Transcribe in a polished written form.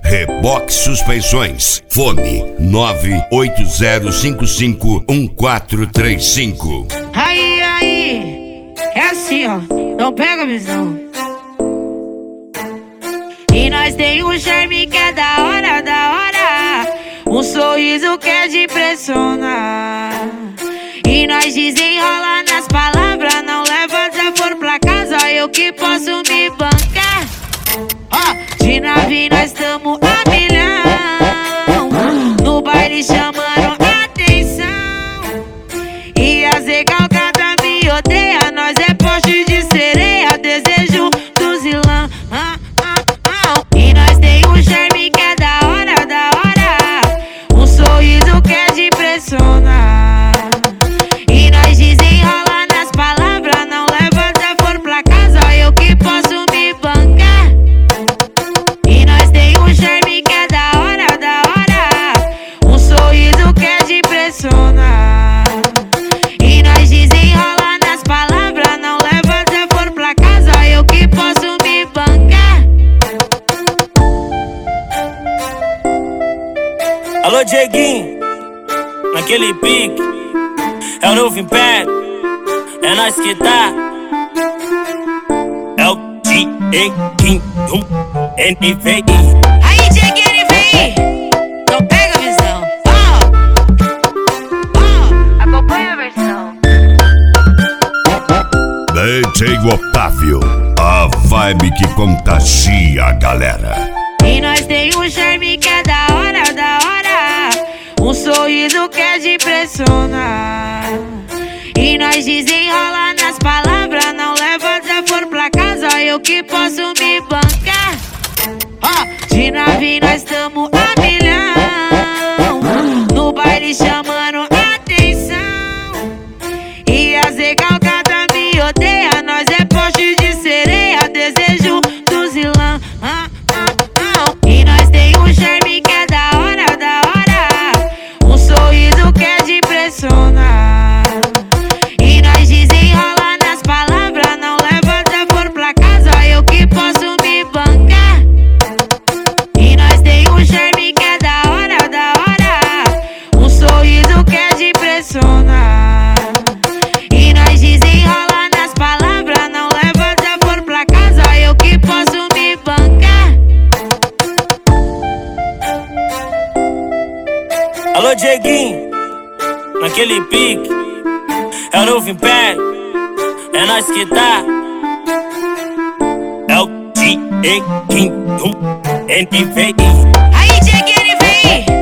Reboque Suspensões. Fone 980551435. Aí, é assim, ó, não pega a visão. E nós tem um charme que é da hora, um sorriso que é de impressionar. E nós desenrola nas palavras, não leva desaforo pra casa, eu que posso me bancar. De nave nós tamo a milhão, no baile chamando atenção. E as recalcadas me odeia, nós é poste de sereia, desejo do zilão. E nós tem um charme que é da hora, um sorriso que é de impressionar. E nós desenrola nas palavras, não leva desaforo pra casa, eu que posso me bancar. E nós tem um charme que é da hora, um sorriso que é de impressionar. E nós desenrola nas palavras, não leva desaforo pra casa, eu que posso me bancar. Alô, Dieguinho, naquele pique, é o novo império, é nós que tá. É o Dieguinho, NVI. Aí, Dieguinho, vem, não pega a visão. Acompanha a versão. DJ Otávio, a vibe que contagia a galera. E nós tem um charme que é da hora, um sorriso que é de impressionar. E nós desenrola nas palavras, não leva desaforo pra casa, eu que posso me bancar. De nave nós tamo a milhão, no baile chamando atenção. E as recalcadas me odeia, nós é poste de sereia, desejo do zilão. E nós tem um charme que é da hora, um sorriso que é de impressionar. E nós desenrola nas palavras, não leva desaforo pra casa, eu que posso me bancar. E nós tem um charme que é da hora, um sorriso que é de impressionar. E nós desenrola nas palavras, não leva desaforo pra casa, eu que posso me bancar. Alô, Dieguinho, naquele pique, é o novo império, é nós que tá. É o Dieguinho, NVI. Aí, Dieguinho, vem.